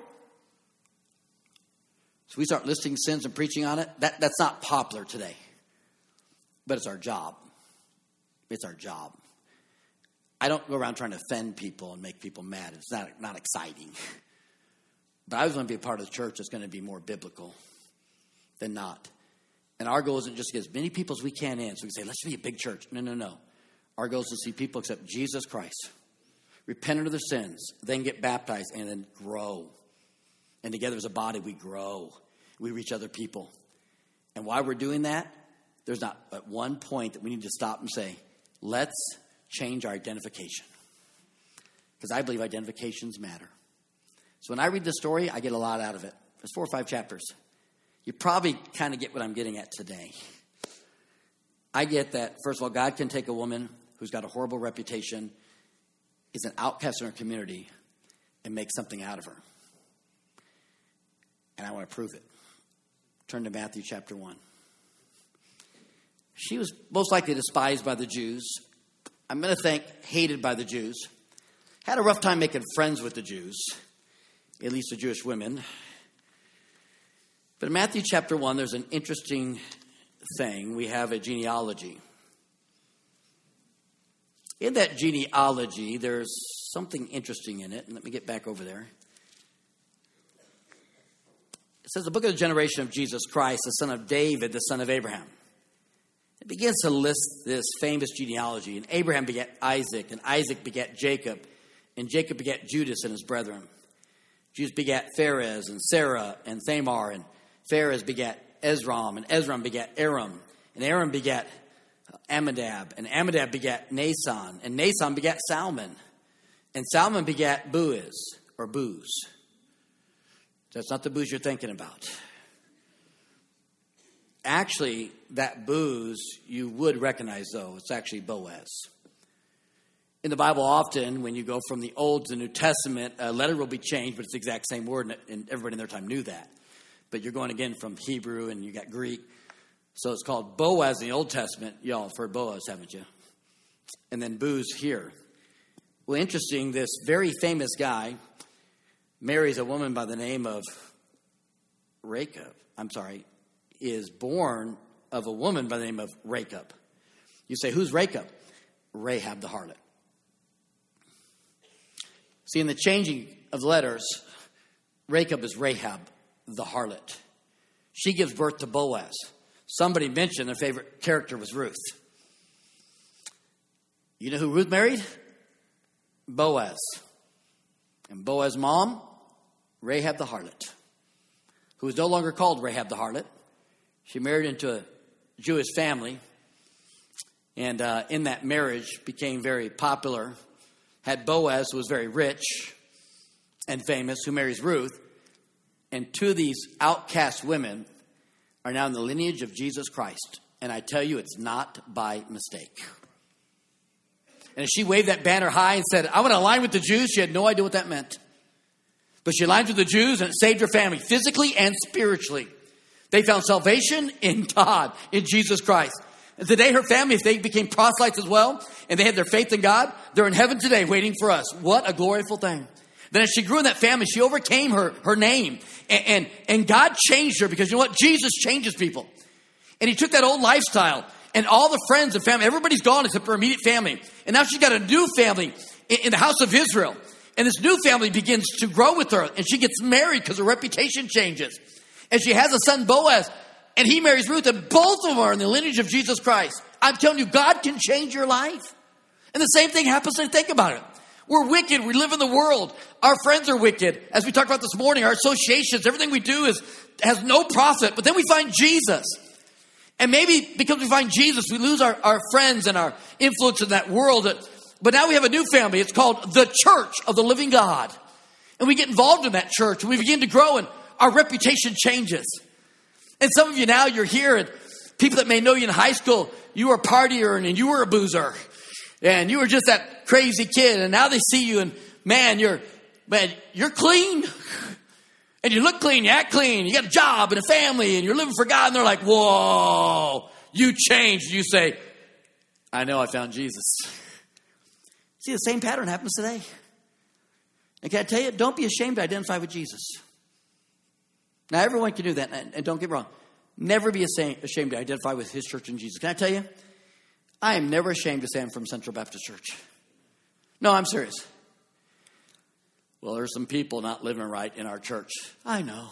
S3: So we start listing sins and preaching on it. That's not popular today. But it's our job. It's our job. I don't go around trying to offend people and make people mad. It's not exciting. But I was going to be a part of the church that's going to be more biblical than not. And our goal isn't just to get as many people as we can in. So we can say, let's be a big church. No. Our goal is to see people accept Jesus Christ, repent of their sins, then get baptized, and then grow. And together as a body, we grow. We reach other people. And while we're doing that, there's not at one point that we need to stop and say, let's change our identification. Because I believe identifications matter. So when I read this story, I get a lot out of it. There's 4 or 5 chapters. You probably kind of get what I'm getting at today. I get that, first of all, God can take a woman who's got a horrible reputation, is an outcast in her community, and make something out of her. And I want to prove it. Turn to Matthew chapter 1. She was most likely despised by the Jews. I'm going to think hated by the Jews. Had a rough time making friends with the Jews, at least the Jewish women. But in Matthew chapter 1, there's an interesting thing. We have a genealogy. In that genealogy, there's something interesting in it. And let me get back over there. It says the book of the generation of Jesus Christ, the son of David, the son of Abraham. It begins to list this famous genealogy. And Abraham begat Isaac, and Isaac begat Jacob, and Jacob begat Judas and his brethren. Judas begat Pharez and Sarah and Thamar, and Pharez begat Ezram, and Ezram begat Aram, and Aram begat Amminadab, and Amminadab begat Nason, and Nason begat Salmon, and Salmon begat Boaz, or Booz. That's not the Booz you're thinking about. Actually, that Booz you would recognize, though. It's actually Boaz. In the Bible, often, when you go from the Old to the New Testament, a letter will be changed, but it's the exact same word, and everybody in their time knew that. But you're going again from Hebrew, and you got Greek. So it's called Boaz in the Old Testament. Y'all have heard Boaz, haven't you? And then Booz here. Well, interesting, this very famous guy marries a woman by the name of is born of a woman by the name of Rachab. You say, who's Rachab? Rahab the harlot. See, in the changing of letters, Rachab is Rahab the harlot. She gives birth to Boaz. Somebody mentioned their favorite character was Ruth. You know who Ruth married? Boaz. And Boaz's mom, Rahab the harlot, who is no longer called Rahab the harlot. She married into a Jewish family, and in that marriage became very popular. Had Boaz, who was very rich and famous, who marries Ruth. And 2 of these outcast women are now in the lineage of Jesus Christ. And I tell you, it's not by mistake. And as she waved that banner high and said, I want to align with the Jews, she had no idea what that meant. But she aligned with the Jews, and it saved her family, physically and spiritually. They found salvation in God, in Jesus Christ. And today her family, if they became proselytes as well, and they had their faith in God, they're in heaven today waiting for us. What a gloriful thing. Then as she grew in that family, she overcame her name. And God changed her, because you know what? Jesus changes people. And he took that old lifestyle, and all the friends and family, everybody's gone except her immediate family. And now she's got a new family in the house of Israel. And this new family begins to grow with her. And she gets married because her reputation changes. And she has a son, Boaz. And he marries Ruth. And both of them are in the lineage of Jesus Christ. I'm telling you, God can change your life. And the same thing happens. And think about it. We're wicked. We live in the world. Our friends are wicked. As we talked about this morning, our associations, everything we do has no profit. But then we find Jesus. And maybe because we find Jesus, we lose our friends and our influence in that world. But now we have a new family. It's called the Church of the Living God. And we get involved in that church. And we begin to grow, and our reputation changes. And some of you now, you're here, and people that may know you in high school, you were a partier and you were a boozer. And you were just that crazy kid. And now they see you, and man, you're clean. And you look clean, you act clean, you got a job and a family, and you're living for God. And they're like, whoa, you changed. You say, I know, I found Jesus. See, the same pattern happens today. And can I tell you, don't be ashamed to identify with Jesus. Now, everyone can do that, and don't get me wrong. Never be ashamed to identify with his church and Jesus. Can I tell you? I am never ashamed to say I'm from Central Baptist Church. No, I'm serious. Well, there's some people not living right in our church. I know.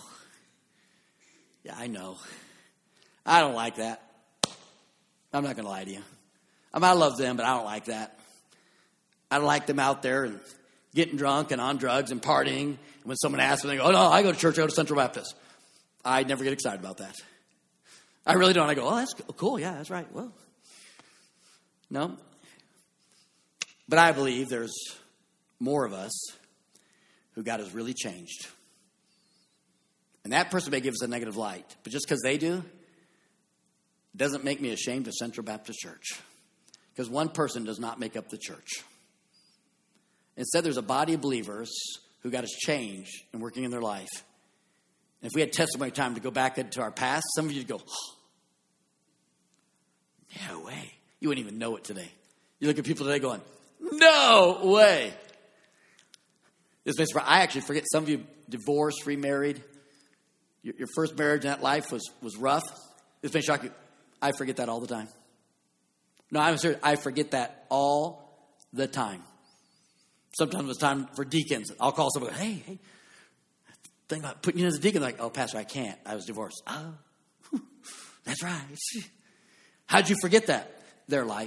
S3: Yeah, I know. I don't like that. I'm not going to lie to you. I love them, but I don't like that. I don't like them out there and getting drunk and on drugs and partying. And when someone asks me, they go, oh, no, I go to church, I go to Central Baptist. I never get excited about that. I really don't. I go, oh, that's cool. Yeah, that's right. Well, no. But I believe there's more of us who God has really changed. And that person may give us a negative light. But just because they do, doesn't make me ashamed of Central Baptist Church. Because one person does not make up the church. Instead, there's a body of believers who God has changed and working in their life. And if we had testimony time to go back into our past, some of you would go, oh, no way. You wouldn't even know it today. You look at people today going, no way. This makes I actually forget. Some of you divorced, remarried. Your first marriage in that life was rough. This may shock you. I forget that all the time. No, I'm serious. I forget that all the time. Sometimes it's time for deacons. I'll call someone, hey, think about putting you as a deacon. They're like, oh, Pastor, I can't. I was divorced. Oh, that's right. How'd you forget that? Their life.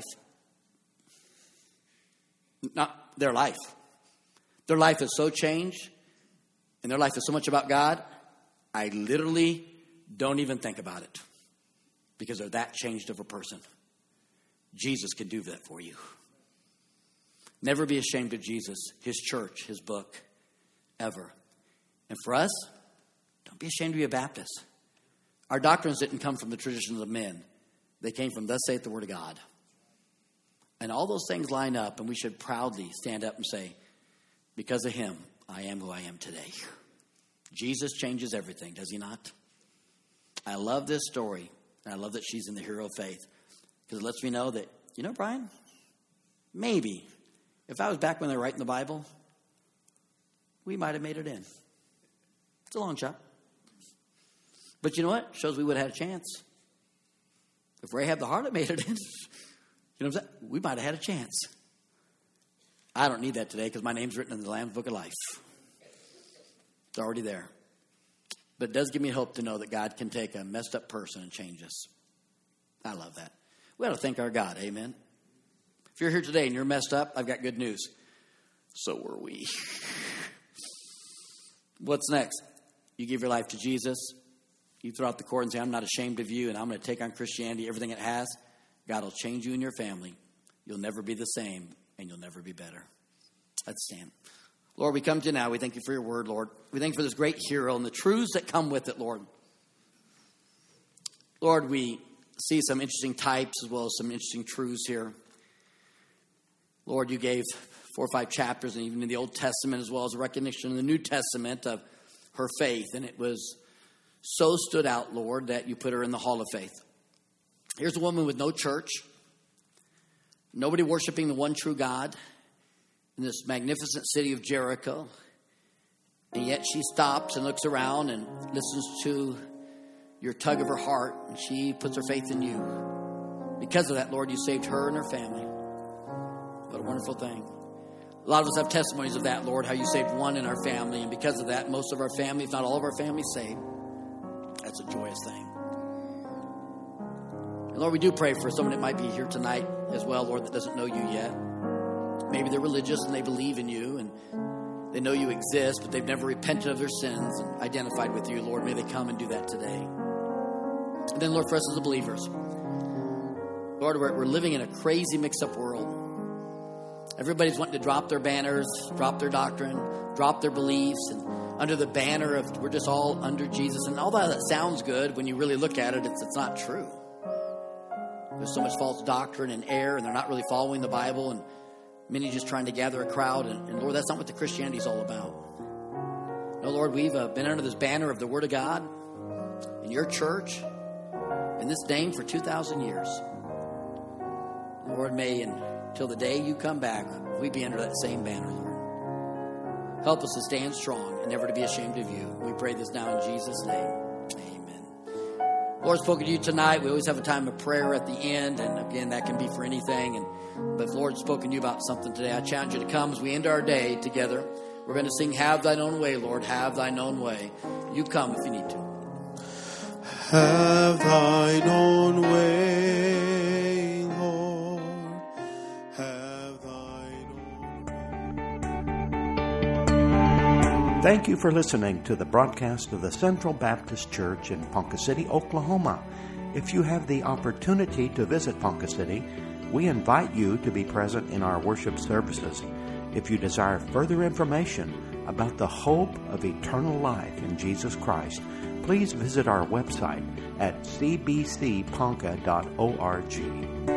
S3: Not their life. Their life is so changed, and their life is so much about God, I literally don't even think about it because they're that changed of a person. Jesus can do that for you. Never be ashamed of Jesus, his church, his book, ever. And for us, don't be ashamed to be a Baptist. Our doctrines didn't come from the traditions of men. They came from thus saith the word of God. And all those things line up, and we should proudly stand up and say, because of him, I am who I am today. Jesus changes everything, does he not? I love this story, and I love that she's in the hero of faith, because it lets me know that, you know, Brian, maybe if I was back when they were writing the Bible, we might have made it in. It's a long shot. But you know what? Shows we would have had a chance. If Rahab the harlot made it in, you know what I'm saying? We might have had a chance. I don't need that today because my name's written in the Lamb's Book of Life. It's already there. But it does give me hope to know that God can take a messed up person and change us. I love that. We ought to thank our God. Amen. If you're here today and you're messed up, I've got good news. So were we. What's next? You give your life to Jesus. You throw out the cord and say, I'm not ashamed of you, and I'm going to take on Christianity, everything it has. God will change you and your family. You'll never be the same, and you'll never be better. Let's stand. Lord, we come to you now. We thank you for your word, Lord. We thank you for this great hero and the truths that come with it, Lord. Lord, we see some interesting types as well as some interesting truths here. Lord, you gave 4 or 5 chapters, and even in the Old Testament as well as a recognition in the New Testament of her faith. And it was so stood out, Lord, that you put her in the Hall of Faith. Here's a woman with no church, nobody worshiping the one true God in this magnificent city of Jericho. And yet she stops and looks around and listens to your tug of her heart, and she puts her faith in you. Because of that, Lord, you saved her and her family. What a wonderful thing. A lot of us have testimonies of that, Lord, how you saved one in our family. And because of that, most of our family, if not all of our family, saved. That's a joyous thing. And Lord, we do pray for someone that might be here tonight as well, Lord, that doesn't know you yet. Maybe they're religious and they believe in you and they know you exist, but they've never repented of their sins and identified with you. Lord, may they come and do that today. And then, Lord, for us as believers, Lord, we're living in a crazy mixed-up world. Everybody's wanting to drop their banners, drop their doctrine, drop their beliefs, and under the banner of we're just all under Jesus. And all that sounds good. When you really look at it, it's not true. There's so much false doctrine and error, and they're not really following the Bible, and many just trying to gather a crowd. And Lord, that's not what the Christianity is all about. No, Lord, we've been under this banner of the Word of God in your church, in this name for 2,000 years. Lord, may until the day you come back, we be under that same banner, Lord. Help us to stand strong and never to be ashamed of you. We pray this now in Jesus' name. Amen. Lord spoken to you tonight. We always have a time of prayer at the end. And again, that can be for anything. But if the Lord's spoken to you about something today, I challenge you to come as we end our day together. We're going to sing Have Thine Own Way, Lord. Have Thine Own Way. You come if you need to.
S4: Have Thine own way, Lord. Have Thine own way.
S1: Thank you for listening to the broadcast of the Central Baptist Church in Ponca City, Oklahoma. If you have the opportunity to visit Ponca City, we invite you to be present in our worship services. If you desire further information about the hope of eternal life in Jesus Christ, please visit our website at cbcponca.org.